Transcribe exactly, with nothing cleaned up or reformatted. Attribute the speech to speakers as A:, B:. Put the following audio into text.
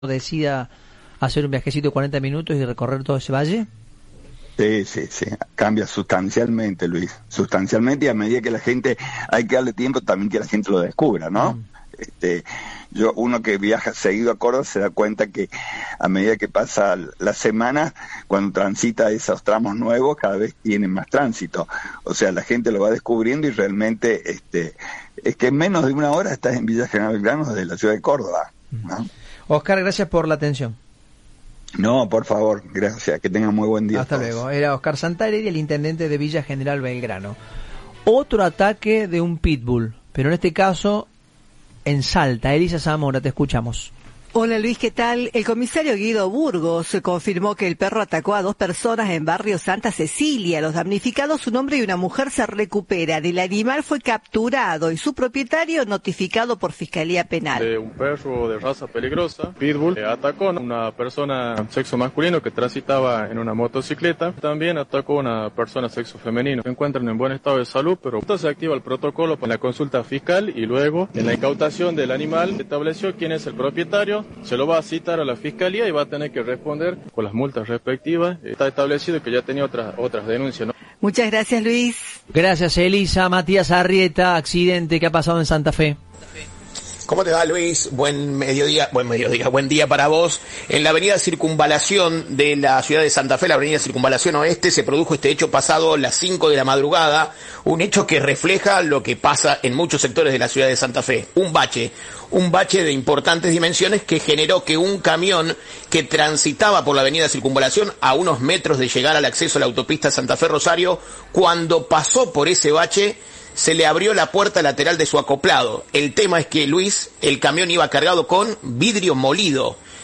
A: decida hacer un viajecito de cuarenta minutos y recorrer todo ese valle?
B: Sí, sí, sí, cambia sustancialmente, Luis, sustancialmente, y a medida que la gente, hay que darle tiempo también que la gente lo descubra, ¿no? Mm. Este, yo, uno que viaja seguido a Córdoba se da cuenta que a medida que pasa la semana, cuando transita esos tramos nuevos, cada vez tienen más tránsito, o sea, la gente lo va descubriendo y realmente, este, es que en menos de una hora estás en Villa General Belgrano desde la ciudad de Córdoba, ¿no?
A: Oscar, gracias por la atención.
B: No, por favor, gracias, que tengan muy buen día.
A: Hasta luego. Era Oscar Santarelli, el intendente de Villa General Belgrano. Otro ataque de un pitbull, pero en este caso en Salta. Elisa Zamora, te escuchamos.
C: Hola Luis, ¿qué tal? El comisario Guido Burgos confirmó que el perro atacó a dos personas en barrio Santa Cecilia. Los damnificados, un hombre y una mujer, se recuperan. El animal fue capturado y su propietario notificado por Fiscalía Penal.
D: De un perro de raza peligrosa, pitbull, eh, atacó a una persona sexo masculino que transitaba en una motocicleta. También atacó a una persona sexo femenino. Se encuentran en buen estado de salud, pero entonces se activa el protocolo para la consulta fiscal y luego en la incautación del animal se estableció quién es el propietario. Se lo va a citar a la fiscalía y va a tener que responder con las multas respectivas. Está establecido que ya tenía otras otras denuncias, ¿no?
C: Muchas gracias, Luis.
A: Gracias, Elisa. Matías Arrieta, accidente que ha pasado en Santa Fe.
E: ¿Cómo te va, Luis? Buen mediodía, buen mediodía, buen día para vos. En la avenida Circunvalación de la ciudad de Santa Fe, la avenida Circunvalación Oeste, se produjo este hecho pasado las cinco de la madrugada, un hecho que refleja lo que pasa en muchos sectores de la ciudad de Santa Fe. Un bache, un bache de importantes dimensiones que generó que un camión que transitaba por la avenida Circunvalación a unos metros de llegar al acceso a la autopista Santa Fe-Rosario, cuando pasó por ese bache, se le abrió la puerta lateral de su acoplado. El tema es que, Luis, el camión iba cargado con vidrio molido.